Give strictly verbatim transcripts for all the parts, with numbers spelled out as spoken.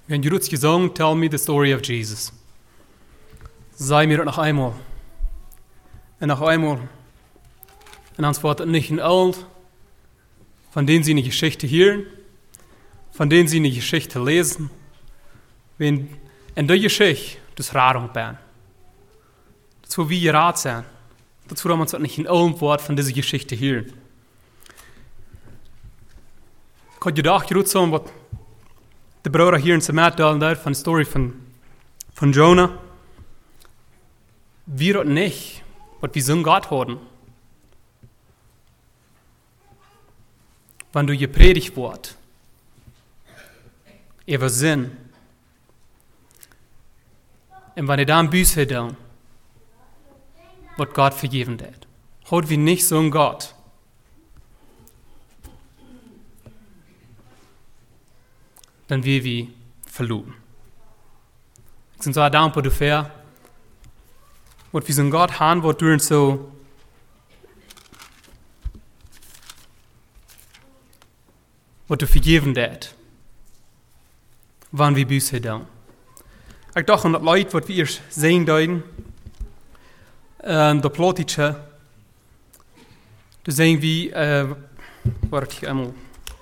Wir haben Judith gesungen, Tell me the story of Jesus. Sei mir das noch einmal. Und noch einmal. Und uns wird nicht in allen, von denen sie eine Geschichte hören, von denen sie eine Geschichte lesen, wenn in der Geschichte das Radung bin. Das wo wir gerat sein. Das wo wir uns nicht in allen Wort von dieser Geschichte hören. Ich habe gedacht, Judith sagen, was de Bruder hier in Samat dalen daar van de story van, van Jonah. Wir dat nicht, was wir so Gott haben. Wenn du gepredigt wird, über Sinn, und wenn du dann Büße tun, wird Gott vergeben hat. Hat wir nicht so ein Gott. Dann wir wie verloren. Ich bin so dankbar dafür, was wir so Gott haben, was durch so was du vergeben hat, wann wir Büße tun. Ich dachte an das Leid, was wir sehen deuten, äh, der Plotische, da sehen wir, äh, warte ich einmal,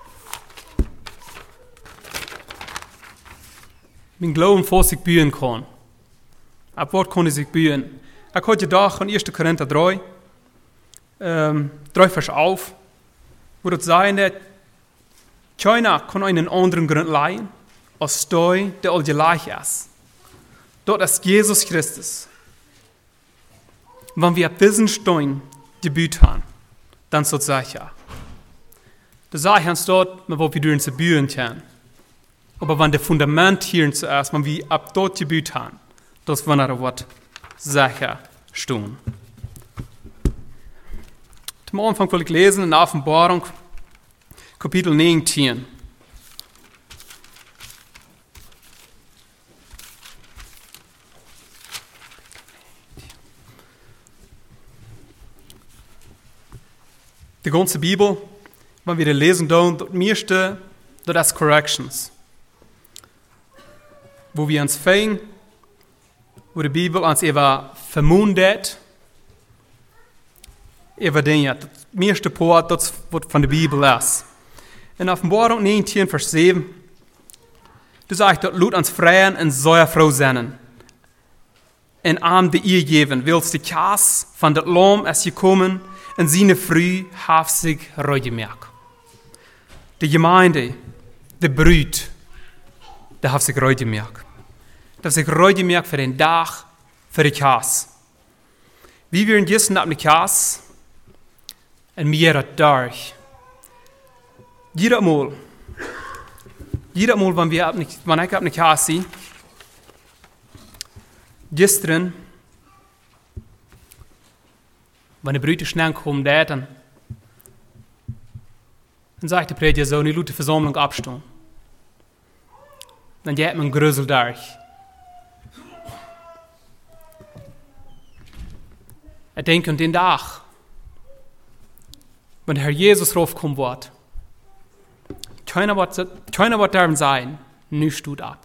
mein Glauben vor sich bühen kann. Ab Wort kann ich sich bühen. Ich habe gedacht an erster Korinther drei, ähm, drei Vers auf, wo das sagen, dass keiner kann einen anderen Grund leihen, als der, der all gleich ist. Dort ist Jesus Christus. Wenn wir ab diesen Stein gebüht haben, dann so sicher. Da sage ich uns dort, wo wir durch zu bühen können. Aber wenn der Fundament hier zuerst, wenn wir ab dort gebüht haben, das war ein Wort sicher stehen. Zum Anfang will ich lesen in der Offenbarung, Kapitel neunzehn. Die ganze Bibel, wenn wir die lesen, dann das meiste, das ist Corrections. Wo wir uns feiern, wo die Bibel uns über vermundet, über Dinge. Das meiste Part, das was von der Bibel ist. In Offenbarung neunzehn, Vers sieben, da sagt dort, Lut uns freien und soll froh sein. In Arm die ihr geben, willst die Kaas von der Lamm ist gekommen, und seine Früh hat sich reutgemerkt. Die Gemeinde, die Brüd, der hat sich reutgemerkt. Das hat sich reutgemerkt für den Tag, für die Kaas. Wie wir in gestern ab die Kaas, und mir das durch. Jeder Mal, jeder Mal, wenn wir ab, wenn ich ab die Kaas sehe, gestern, wenn die Brüder schnell kommen, dann, dann sagt der Prediger so, die Leute Versammlung abstehen. Dann geht man Grösel durch. Ich denke an den Tag, wenn der Herr Jesus raufkommen wird, keiner wird, keiner wird darin sein, nichts tut ab.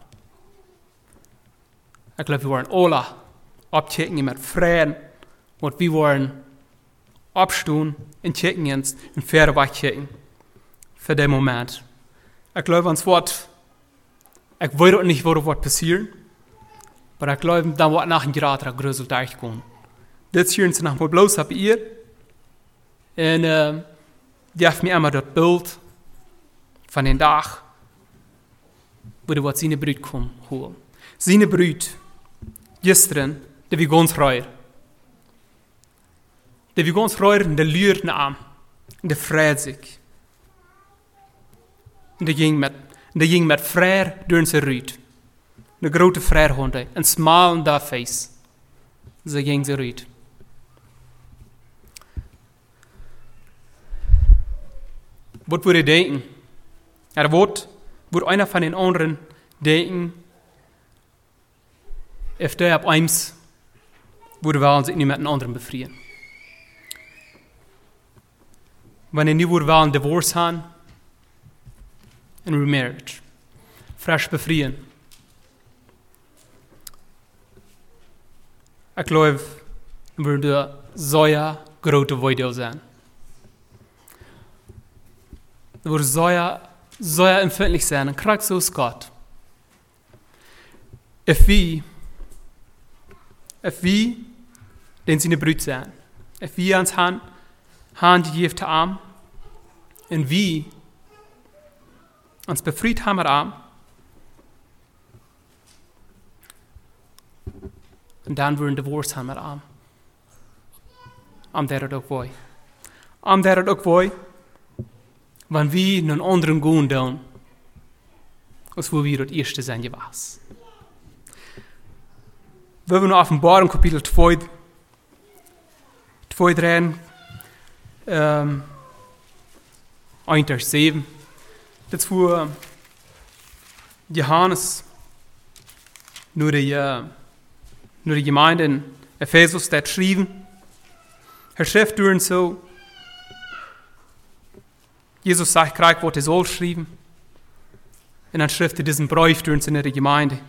Ich glaube, wir wollen alle abchecken mit Frieden und wir wollen abstehen und checken uns und fair wegchecken für den Moment. Ich glaube, uns wird, ich weiß auch nicht, was wird passieren, aber ich glaube, dann wird nach dem Gerade größer durchgehen. Das hier ist noch mal bloß ab ihr. Und äh, die hat mir einmal das Bild von dem Tag, wo die was seine Brüder kommen holen. Seine Brüder, gestern, die wir ganz freuen. Die wir ganz freuen, die lüren an, die freut sich. Und die ging mit, die ging mit Freude durch sie Rüd. Eine große Freude, ein Smile on their face. Sie ging sie Rüd. Was würde ich denken? Er wird, würde einer von den anderen denken, if der ab eins würde wollen sich nicht mit einem anderen befreien. Wenn er nicht würde wollen Divorce haben, in Remarriage, frisch befreien, Ik geloof, we de zo'n grote voordeel zijn. We zo'n zo'n empfindlich zijn en krijg zoals God. If we, if we, den zijn bruid zijn, if we ons hand, hand geeft te arm, en we ons befried haben met arm, en dan worden divorce hebben met arm. Am der het ook wooi. Am der het ook wooi, wanneer we een anderen gaan doen, als wo wir het eerste zijn geweest. We hebben nu Offenbarung kapitel twee, twee drehen, um, één vers zeven. Dat is wo uh, Johannes nu de, uh, nu de gemeinde in Ephesus dat schreven. Hij schreef toen zo, Jesus sagt, krijg wat hij zal schrijven. En dan schreef hij diesen brief toen in de gemeinde.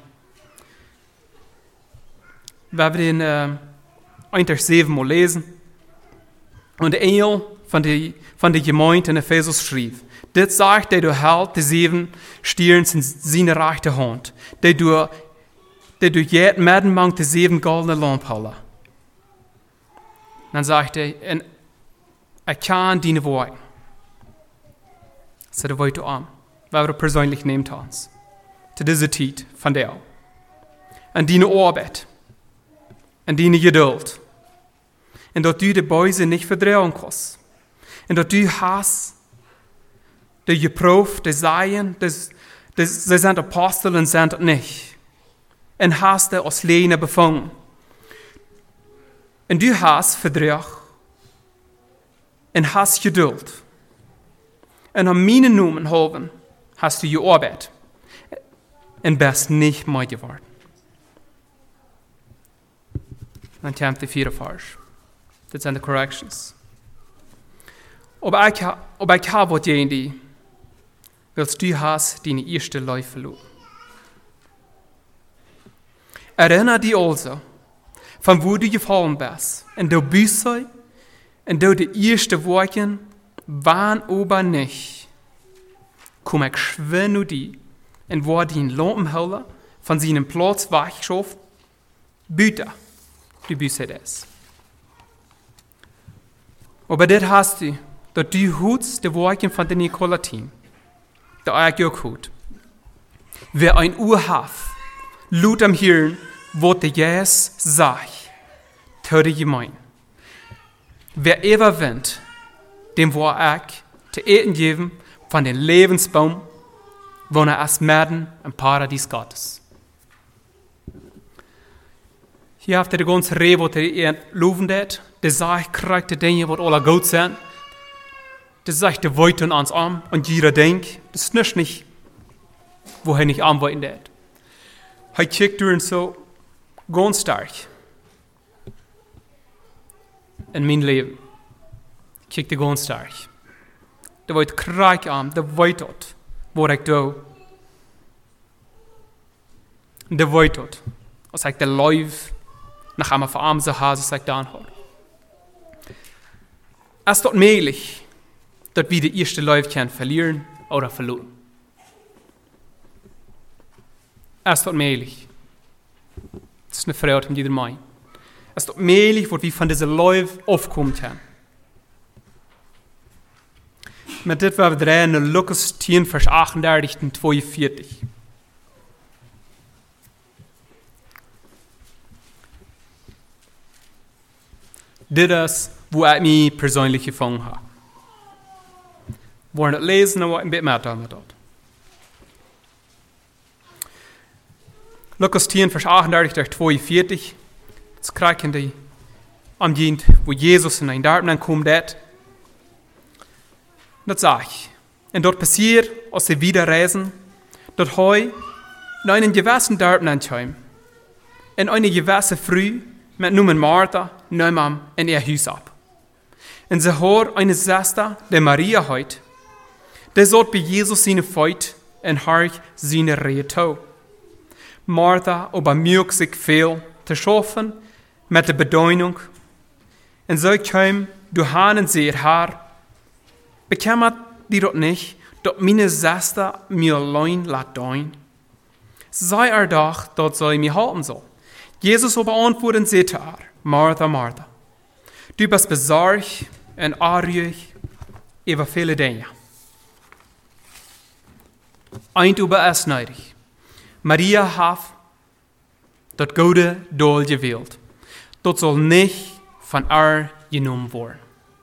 We hebben den uh, één vers zeven mal lezen. En de engel van de, van de gemeente in Ephesus schreef, dit zegt dat du houdt de zeven stieren in zijn rechterhand, dat du, dat du jet middenmangt de zeven goldene lampen. Dan zegt hij, en ik kan die woorden. Zet de woord aan. We hebben het persoonlijk neemt ons. Te deze tijd van jou. En die arbeid. En die geduld. En dat u de buizen niet verdrijven kost. En dat u haast de geproefd, de zeien, ze zijn apostelen zijn het niet. En haast de als lenen bevangen. En du haast verdrieg. En haast geduld. En aan mijn noemen houden, hast du je arbeid. En best niet mooi geworden. Dan komt de vierde vers. Dit zijn de corrections. Ob ik, ob ik heb wat jij die, wilst du hast die eerste life verloren. Erinner die also, van wo du gevallen bist, en du bist en du de eerste woorden, waan ober nicht, kom ik schwin nu die, en word die lampenhuller van zijn plaats weggeschoft, buiten, du bist es. Aber dit hast du, dat du hoedst de woorden van de Nicolatin, dat ik ook goed. Wer ein Ohr hat, lut am Hirn, wat de Jes sagt, töte gemein. Wer ever wint, dem war ich te eten geven van den Lebensbaum, wanneer als midden im Paradies Gottes. Hier habt ihr de ganze Reh, wat ihr loven det, de sagt, krijgt de dingen wat alle goed zijn. De sagt, de woiten ans arm, und jeder denkt, das ist nicht, woher nicht arm woiten det. Hij kijkt door en zo, ganz stark. In mijn leven. Kijk de ganz stark. De wordt krijg aan, de weet dat, wat ik doe. De weet dat, als ik de lijf nach einem verarmten Hase als ik dan hoor. Es ist möglich, dass wir die erste Lijf können verlieren oder verloren. Es ist möglich. Das ist eine Frage von jeder Mann. Es ist möglich, dass wir von dieser Lijf aufkommen können. Met dit waar we draaien naar Lucas tien, vers achtendertig en tweeënveertig. Dit is waar ik mij persoonlijk gevangen heb. We gaan het lezen en wat een beetje meer dan dat. Lucas tien, vers achtendertig tot tweeënveertig. Dat krijgen die am dient, wo Jesus in een dorp komt dat. Dat zag ik. En dat passiert, als ze wieder reisen, dat hij naar een gewissen dorp aankwam. En een gewisse vrouw met noemen Martha nam hem in haar huis op. En ze hoort een zuster, die Maria heet, die zat bij Jesus zijn voet en haar zijn rede toe. Martha aber mögt sich viel zu schaffen met de bedeutung. En zo kwam du hanen zeer haar. Bekemmert die dat niet, dat mijn zuster mir allein laat doen. Sei er doch, dat zij mij halten zal. Jezus op antwoorden zei haar, Martha, Martha, du bist bezorgd en arrig over viele dingen. Eint über es neidig. Maria hat dat gode doel gewählt. Dat soll nicht von ihr genommen worden.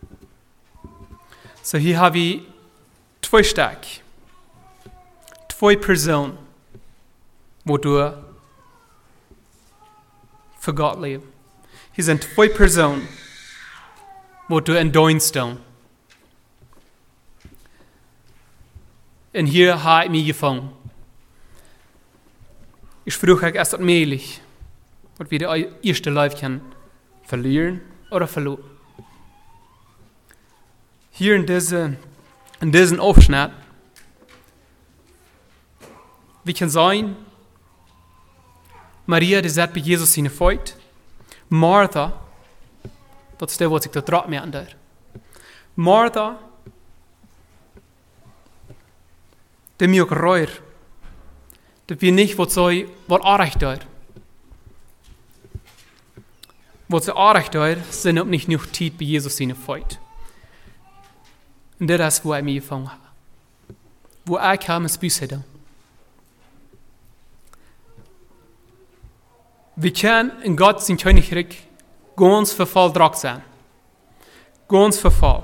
So hier habe ich zwei Stück. Zwei Personen, wo du für Gott lebst. Hier sind zwei Personen, wo du in dein stehst. Und hier habe ich mich gefangen. Ich frage euch erst allmählich, ob wir das erste Leben verlieren oder verloren. Hier in, diese, in diesem Aufschnitt, wie kann sein, Maria, die sagt bei Jesus seine Feut, Martha, das ist der, was ich da drauf merken darf. Martha, der mir auch reuer, dass wir nicht, was sie, was Anrecht hat. Was sie Anrecht hat, sind auch nicht noch Zeit bei Jesus seine Feut. Und das ist, wo ich mich gefangen habe. Wo ich kam, ins Büsse da. Wir können in Gott sein Königreich ganz verfall drauf sein. Ganz verfall.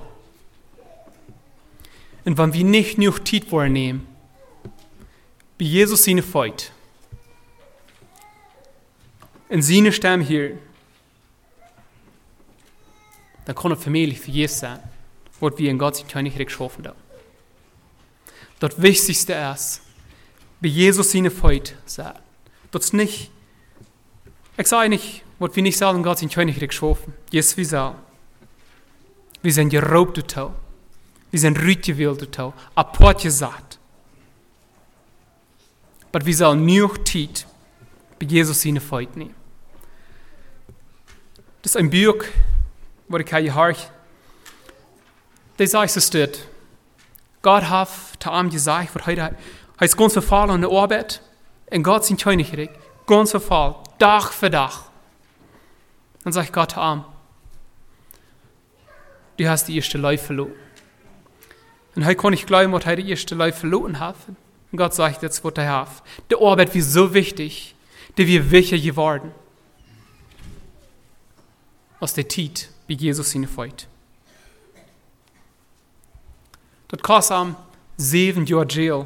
Und wenn wir nicht noch Zeit vornehmen, bei Jesus seine Feut, in seine Stimme hier, dann kann es Familie für Jesus sein, was wir in Gott sein Königreich geschaffen haben. Das Wichtigste ist, bei Jesus seine Feut sein. Das ist nicht, ich sage nicht, was wir nicht sagen, in Gott sein Königreich geschaffen. Jesus, wir sagen, wir sind geraubt durch Tau. Wir sind rüt gewählt durch Tau. Apart gesagt. Aber wir sollen nicht Zeit bei Jesus seine Feut nehmen. Das ist ein Buch, wo ich hier höre. Das sagt, es steht, Gott hat zu ihm gesagt, was heute heißt ganz verfallen an der Arbeit, in Gott sein Königreich, ganz verfallen, Tag für Tag. Dann sagt Gott zu ihm, du hast die erste Leute verloren. Und heute kann ich glauben, was heute die erste Leute verloren hat. Und Gott sagt jetzt, was er hat. Die Arbeit ist so wichtig, dass wir wichtig geworden aus der Zeit, wie Jesus ihn feut. Das kostet ihm sieben Jahre Jail,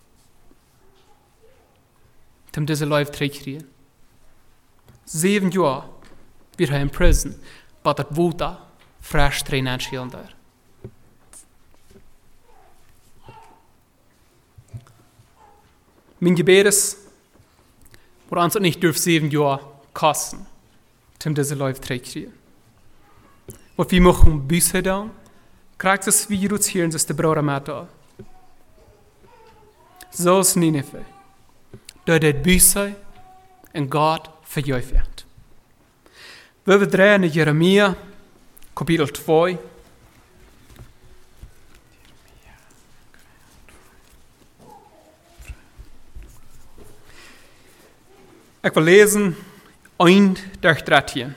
um diese Leute zu kriegen. Sieben Jahre wird er in Prison, aber das Wuta frisch trainieren schielen da. Mein Gebet ist, wo uns nicht durch sieben Jahre kosten, um diese Leute zu kriegen. Was wir machen, Büsse da, kriegt das Virus hier in das Bruder mit da. So ist Nineveh. Dort hat Büsse und Gott verjäuft wird. Wir drehen in Jeremia, Kapitel zwei. Ich will lesen, eins durch dreizehn.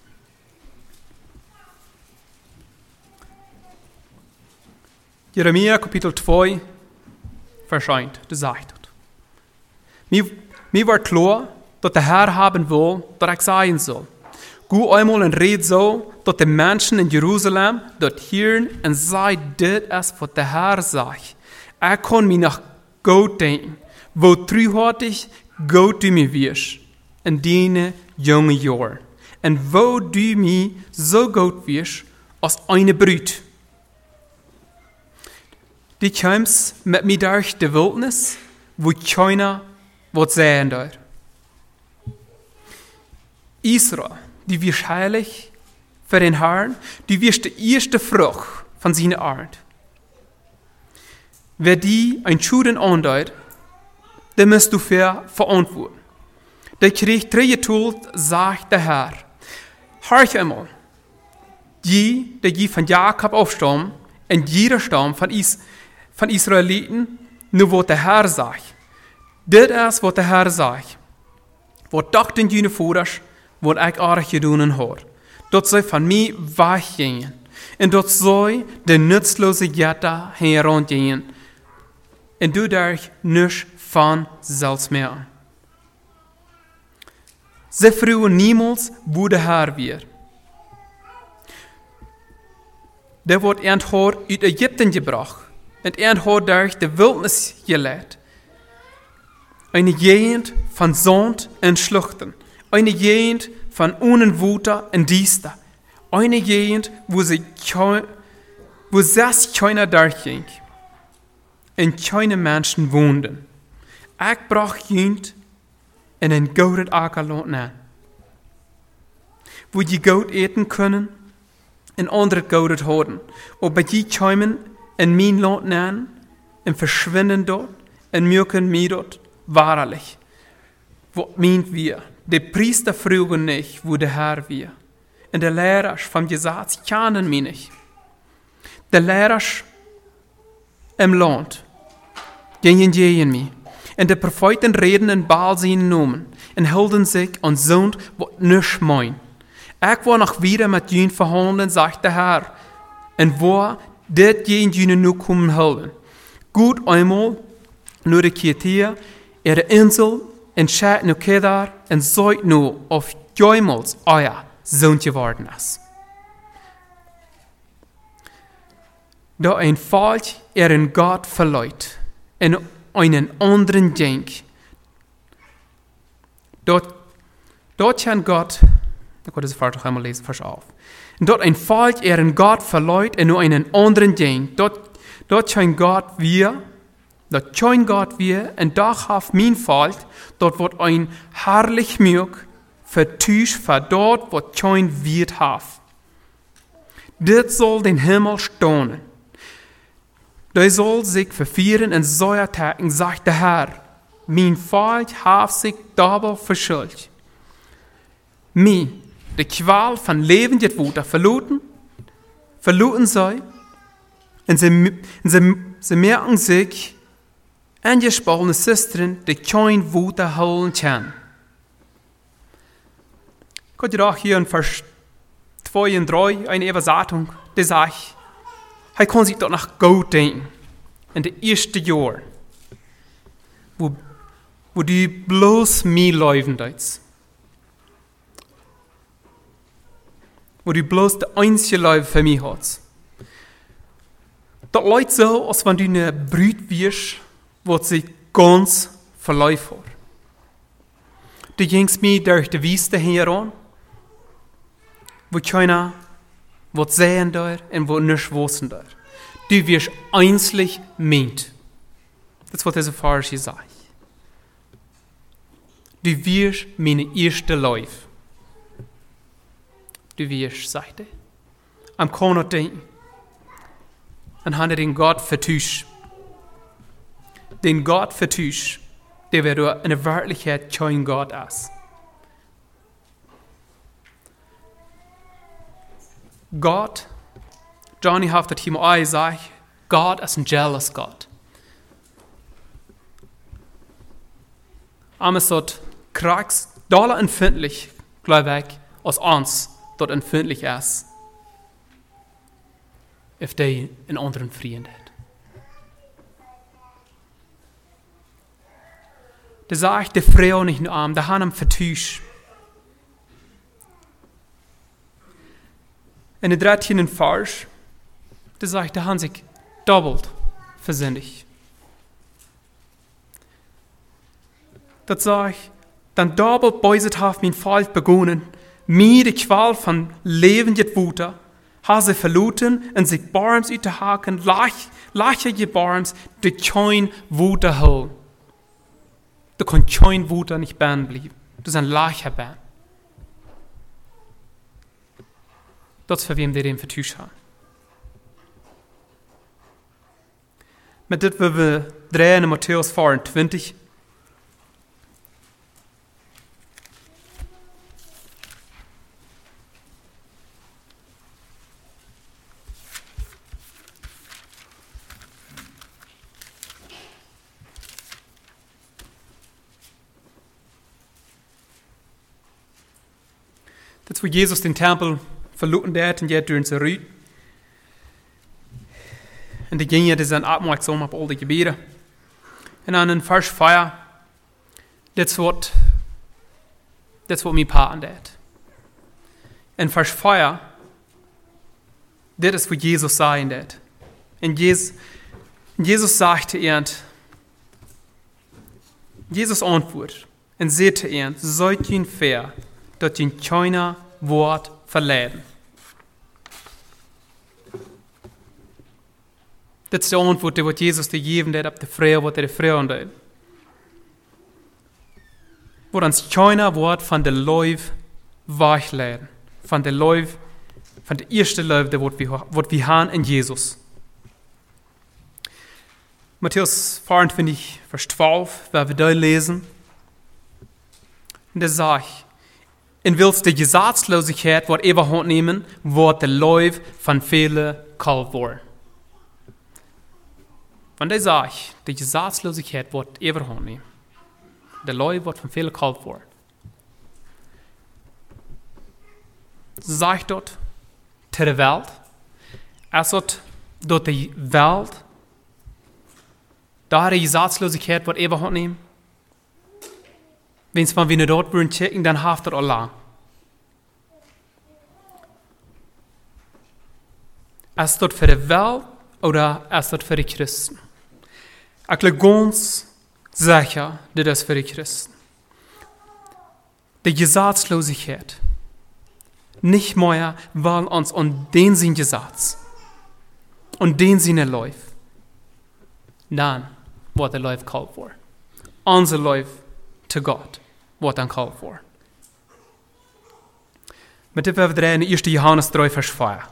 Jeremia, Kapitel zwei, Vers eins, das sagt dort. Mir, mir war klar, dass der Herr haben will, dass ich sagen soll. Gu einmal und red so, dass die Menschen in Jerusalem dort hören und sagen, das ist, was der Herr sagt. Er kann mich nach Gott denken, wo treuhärtig Gott du mir wirst, in deine jungen Jahren. Und wo du mir so gut wirst, als eine Brut. Die kommst mit mir durch die Wildnis, wo keiner was sehen darf. Israel, die wirst heilig für den Herrn, die wirst die erste Frucht von seiner Art. Wer die ein Schuden andeutet, den musst du für verantworten. Der kriegt drei Tod, sagt der Herr. Hör einmal. Die, die von Jakob aufstammen, und jeder Stamm von, Is von Israeliten, nur was der Herr sagt. Dit is wat de Herr sagt. Wat dachten jullie voeders, wat ik aardig gedaan heb. Dat zij van mij weggingen. En dat zij de nutzloze jetta herangingen. En du daar niets van zelfs meer. Ze vroegen niemals, wo de Herr weer. Der wordt eind uit Egypten gebracht. En eind had daar de wildnis geleid. Eine Gegend von Sand und Schluchten. Eine Gegend von Unenwuter und Diester. Eine Gegend, wo, sie, wo selbst keiner durchging. Und keine Menschen wohnten. Ich brach jemand in ein golden Ackerland an. Wo die Gold eten können und andere Gold haben. Aber die kommen in mein Land an und verschwinden dort und mögen mich dort. Wahrlich, was meint wir? Die Priester fragen nicht, wo der Herr wir. Und die Lehrer vom Gesetz kennen mich nicht. Die Lehrer im Land gingen gegen mich. Und die Propheten reden in Baal seinen Namen und hielten sich an Sund, was nicht mein. Ich war noch wieder mit ihnen verhandeln, sagt der Herr. Und wo dit gegen ihnen nur kommen halten. Gut einmal, nur die Kietia, ihre Insel en schaut nu kedar en zoit nu of joimels euer Sohn geworden ist. Da ein Falsch ihren Gott verleut en einen anderen denk. Dort, dort kann Gott, ich wollte das Vater einmal lesen, Vers auf. Dort ein Falsch ihren Gott verleut en einen anderen denk. Dort, dort kann Gott wir Dat kein Gott wir, en dag haf mijn valt, dat wordt een herrlich mjuk, vertusch voor dort, wat kein wird haf. Dit soll den Himmel staunen. Der soll sich verfieren in Säuertagen, sagt der Herr. Mein Valt haf sich dabei verschuldet. Mi, die Qual von lebendet Wuter verloten, verloten sei, und sie, und sie, sie merken sich, angesprochene Schwestern, die kein Wuter holen kann. Könnt ihr auch hier in Vers zwei und drei eine Übersetzung, die sagt, er kann sich dort nach Gott denken, in den ersten Jahren, wo, wo die bloß mir laufen dort. Wo die bloß der einzige Leben für mich hat. Das läuft so, als wenn du eine Brüt wirst, wat sich ganz verläuft hat. Du gingst mir durch die Wüste heran, wo keiner wat sehen da und wo nicht wissen da. Du wirst einzig meint. Das ist, was dieser Pharisee sagt. Du wirst meine erste Life. Du wirst, sagt er, am Korn denken, und hat den Gott vertuscht. Den Gott vertuscht, der wir in der Wirklichkeit kein Gott ist. Gott, Johnny hat das hier mal gesagt, Gott ist ein jealous Gott. Aber es ist krass, doller empfindlich, glaube ich, als uns dort empfindlich ist, if die einen anderen Freund hat. Da sagt die Frau nicht nur arm, da haben ihn vertuscht. In der dreizehn Vers, da sagt, da haben sich doppelt versündigt. Das sagt, dann doppelt beuset haft mein Fall begonnen, mir die Qual von lebendet Wuter, ha sie verloten und sich Barms üterhaken, lachige Barms, die kein Wuter holen. Du kannst kein Wuter nicht bern bleiben. Du bist ein lacher Bern. Das ist für wem der den vertuscht hat. Mit dem wir wir drehen in Matthäus vierundzwanzig. Dat is wo Jesus den Tempel verloren deed en jet during zijn ruut. En die ging je dus dan opmerkzaam op al die gebieden. En dan in vers vier, dit is wat, dit is wat mijn paten deed. In vers vier, dit is wat Jesus zei deed. En Jezus, Jesus sagte ihnen, Jesus antwoordt en zei te ihnen, seid je fair, dat je keiner Wort verleden. Dit is de antwoord die wat Jesus te geven deed op de vrouw, wat hij de vrouwen deed. Wat ons keiner Wort van de Leuf wegleiden. Van de Leuf, van de eerste Leuf, wat we, wat we haben in Jesus. Matthäus vierentwintig, Vers zwölf, waar we daar lezen. En daar sagt, en willst de Gesetzlosigkeit wordt überhaupt nehmen, wordt de Leuf van vele kalt worden. Want hij sagt, de Gesetzlosigkeit wordt überhaupt nehmen. De Leuf wordt van vele kalt worden. Sagt dort, ter de Welt, als dort, dort de Welt, daar de Gesetzlosigkeit wordt überhaupt nehmen. Wenn es mal wieder dort würden checken, dann haft er Allah. Ist das für die Welt oder ist das für die Christen? Ich glaube ganz sicher, das ist für die Christen. Die Gesetzlosigkeit nicht mehr, weil uns an den Sinn Gesetz und den Sinne läuft. Dann wird der Läuf kalt vor. Unser Läuf zu Gott wordt dan kalt voor. Met dit hebben we in eerste Johannes drie vers vier.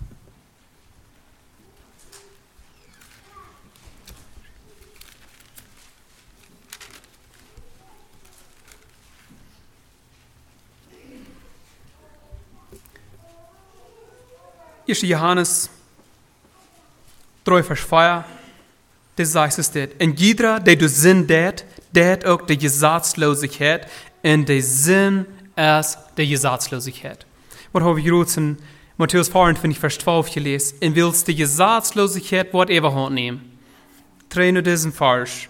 eerste Johannes drie vers vier. Dit zegt es dit. En jeder, die du zin deed, deed ook de Gesetzlosigkeit, en de zin is de Gesetzlosigkeit. Wat hebben we hier in Matthäus vierentwintig, vers zwölf gelezen? En willst de Gesetzlosigkeit wordt überhaupt nehmen? Train nu diesen Vers.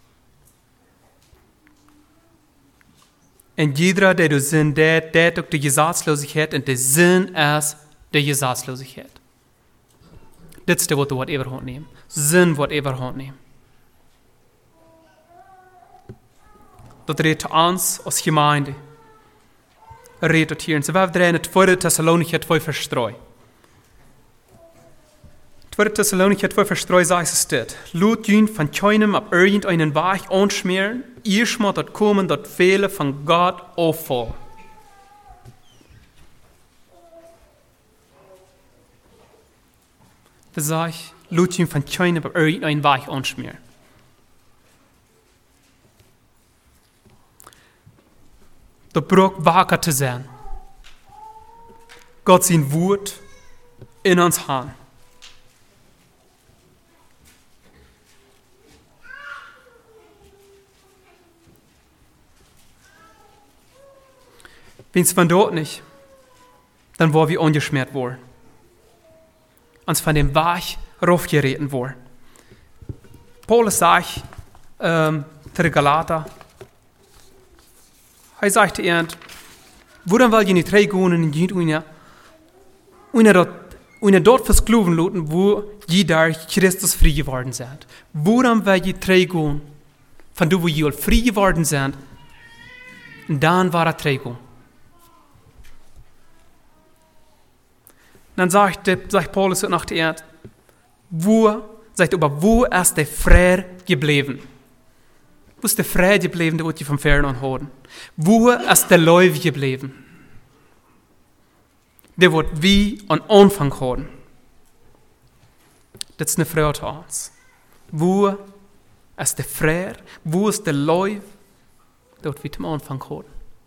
En jeder, die du zin deed, deed ook de Gesetzlosigkeit, en de zin is de Gesetzlosigkeit. Dit is de wat wordt überhaupt nehmen. Zin wordt überhaupt nehmen. Dat redt te ons als gemeinde. Er redt het hier. En ze hebben er in het tweede Thessalonicher twee vers drie. tweede Thessalonicher twee vers drie zegt es dit. Laat jullie van keinem op irgendeinen Weg aanschmieren, eerst maar dat komen dat vele van God afvallen. Dat zegt, laat jullie van keinem op irgendeinen Weg aanschmieren. Dat braucht wakker te zijn. God zijn woord in ons hand. Wenn es von dort nicht, dann wollen wir ungeschmiert worden. Uns von dem Weg raufgereden worden. Paulus sagt, ähm, zu den Galater, hij sagte ihnen, waarom wil je niet teruggaan en je niet una dort verskloven laten, wo je daar Christus vrij geworden zijn? Waarom wil je teruggaan van wo je al vrij geworden zijn? En dan war er teruggaan. Dan sagt, sagt Paulus nach der Erde, wo, sagt aber, wo ist der Frère geblieben? Wo ist der Frère geblieben, der vom Fern anholen? Wo ist der Läuf geblieben? Der wird wie an Anfang haben. Das ist eine Frage zu uns. Wo ist der Frère? Wo ist der Läuf, der wird wie zum Anfang haben?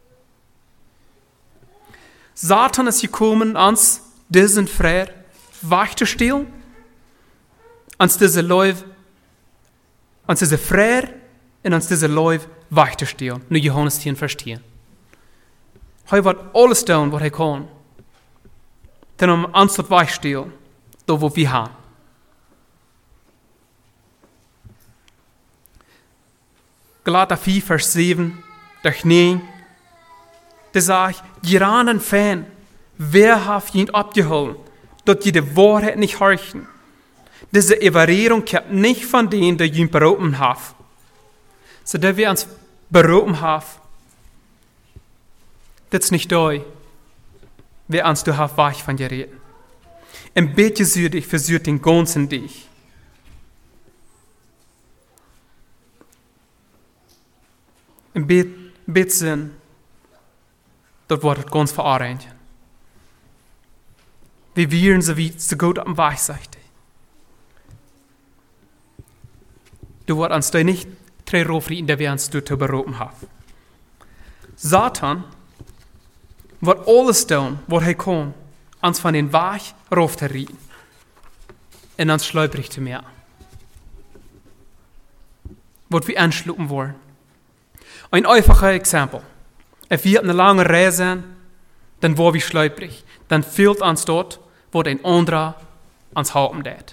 Satan ist gekommen, uns diesen Frère wegzustehlen, uns diese Läuf, uns diese Frère, en ons deze Läuf wegzustehlen. Nu Johannes tien vers tien. Hij wordt alles doen wat hij kan. Ten om ons tot weichstellen, door wat we gaan. Galater vier, vers zeven, durch negen. Da sagt, geranen Fan, wer hat ihn abgeholt, dort je die Wahrheit nicht horchen. Diese Evaluierung kommt nicht von denen, die ihn berufen haben. So, dass wir uns berufen haben, das ist nicht da, wer uns du hast, weich von dir reden. Ein bisschen südig versucht den ganzen dich. Ein bisschen, dort wird es ganz verarrangt. Wir wären so wie so gut am Weich, sagt er. Du wirst uns da nicht drei Rufrieden, der wir uns zu berufen haben. Satan wird alles tun, was er kann, uns von den Weich rauf zu reden. Und uns schleuprig zu mehr. Was wir anschlucken wollen. Ein einfaches Exempel. Wenn wir eine lange Reise sind, dann war wir schleuprig. Dann fehlt uns dort, wo ein anderer ans Haupten tät.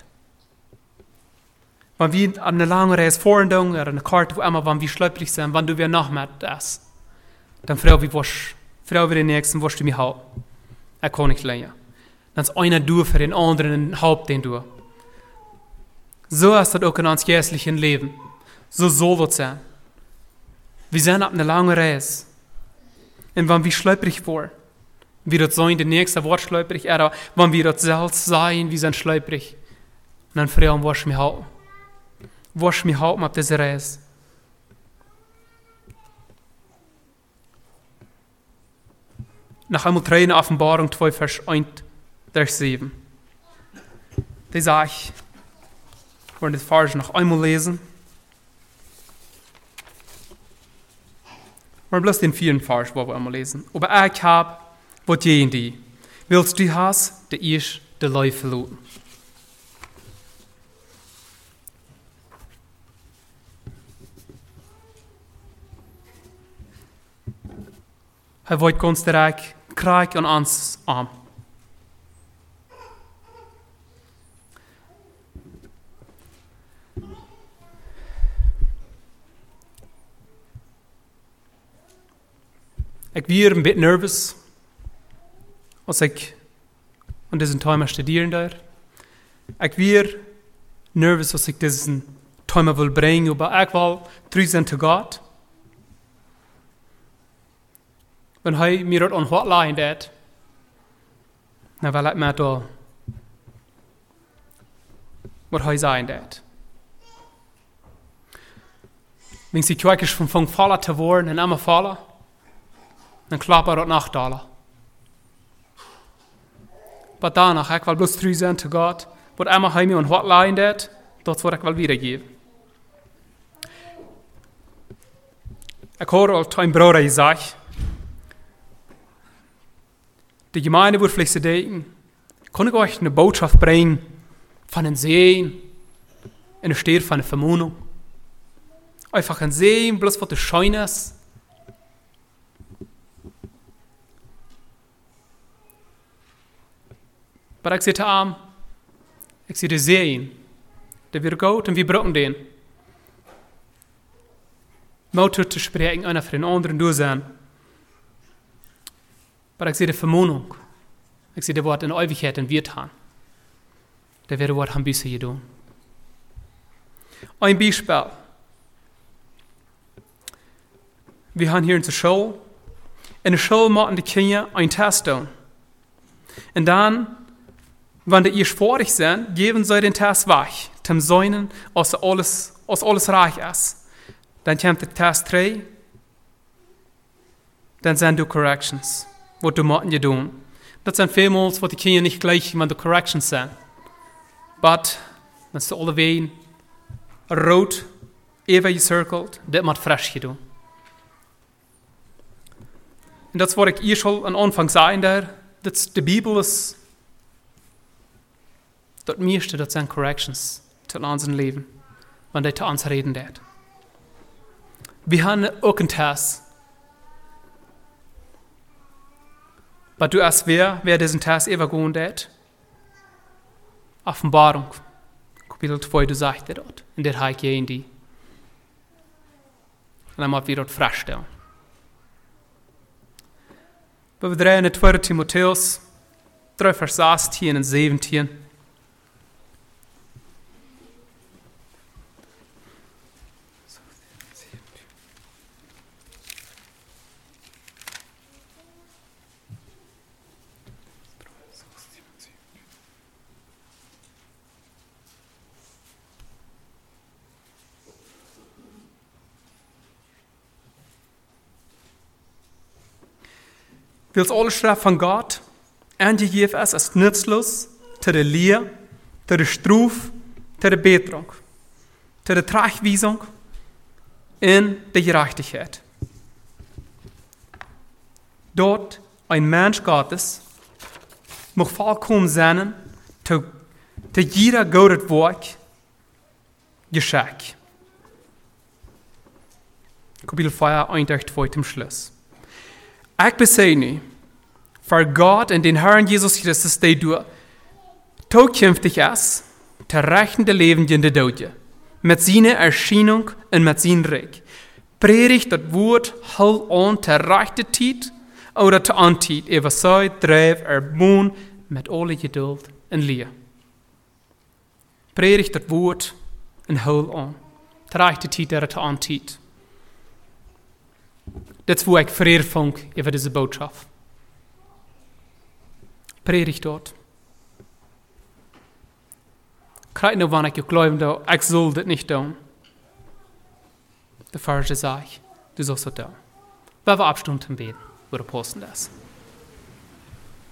Wenn wir eine lange Reise fahren oder eine Karte, wo immer, wenn wir schleuprig sind, wenn du wieder nachmet das, dann fragen wir, was, fragen wir den Nächsten, was du mir halten. Er kann nicht länger. Dann ist einer du für den anderen ein Haupt, den du. So ist das auch in uns geistlichen Leben. So soll das sein. Wir sind auf einer langen Reise. Und wenn wir schleuprig waren, wie das sein, der nächste Wort schleuprig, oder wenn wir das selbst sein, wir sind schleuprig, dann fragen wir, was wir halten. Was wir halten auf dieser Reise. Nach einmal drei in Offenbarung zwei, Vers eins durch sieben. Das sage ich, wir wollen das Vers noch einmal lesen. Wir bloß den vierten Vers, wo wir einmal lesen. Aber ich habe, was je in die. Willst du hast, der ich der Leute verloren. Hij wordt ganz direkt krijg aan ons aan. Ik weer een beetje nervous als ik aan deze timer studieren daar. Ik weer nervous als ik deze timer wil brengen, maar ik wil terug zijn te God. Wenn hij mir dat aan wat lijn deed, dan wil ik mij toch wat hij zijn deed. Wenn sie kwijkjes van van vallen te worden en allemaal vallen, dan klappen dat nachdalen. Maar daarna, ik wil bloos terug zijn te God, wat allemaal hij mir aan wat lijn deed, dat wil ik wel weitergeven. Ik hoor al een broeder die zegt, die Gemeinde wird vielleicht so denken, kann ich euch eine Botschaft bringen von einem Sehen, eine Stelle von einer Vermutung. Einfach ein Sehen, bloß was das schön ist. Aber ich sehe den Arm, ich sehe den Sehen, der wird gut und wir brauchen den. Mauter zu sprechen, einer für den anderen durch sein. Aber ich sehe die Vermutung. Ich sehe das Wort in Ewigkeit und wird haben. Der wird das Wort haben bisher getan. Ein Beispiel. Wir haben hier in der Schule. In der Schule machen die Kinder einen Test tun. Und dann, wenn die erst fertig sind, geben sie den Test weg. Zum Säunen, aus alles, aus alles reich ist. Dann kommt der Test drei. Dann sind die Corrections. Was du machen je doen. Dat zijn vielmals wat die kinderen niet gleich met de corrections zijn. But, dan is de alle ween rood, even gecirkeld, dit moet fresh je doen. En dat is wat ik eerst al aan aanvang zei daar, dat de Bibel is, dat meeste, dat zijn corrections tot ons leven, wanneer hij tot ons reden deed. We hebben ook een test. Aber du als wer, wer diesen Tag übergehen wird? Offenbarung, Kapitel zwei, du sagst dort, in der habe ich in die. Und dann mal wieder dort feststellen. Aber wir drehen in zweiten Timotheus, drei Vers sechzehn und siebzehn. Wils alle Schrift von Gott angegeben ist als nutzlos zu der Lehre, zu der Struf, zu der Betrug, zu der Tragweisung in der Gerechtigkeit. Dort ein Mensch Gottes mag vollkommen sein, zu, zu jeder gutes Werk Geschenk. Kapitel vier, eins durch zwei zum Schluss. Ich beseh nu, für Gott und den Herrn Jesus Christus, der du zukünftig ist, zu rechten der lebenden Dode, mit seiner Erscheinung und mit seinem Reich. Predigt das Wort hol an zu rechter Zeit oder zu Antit, über so dreif erbohn mit aller Geduld und Liebe. Predigt das Wort und hol an, zu rechter Zeit oder zu Antit. Das ist, wo ich Vererfung über diese Botschaft. Predigt dort. Krijg nou wanneer ik geloof, ik zal dit niet doen. De Verse sagt, du sollst das tun. Wir haben Abstand zum Beten, wo der Posten ist.